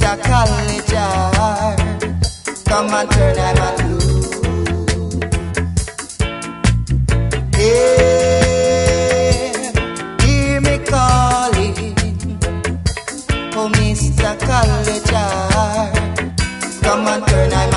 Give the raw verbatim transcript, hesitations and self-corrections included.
Mister Collegear, come and turn I'm a loose. Yeah, hear me calling, oh Mister Collegear, come and turn I'm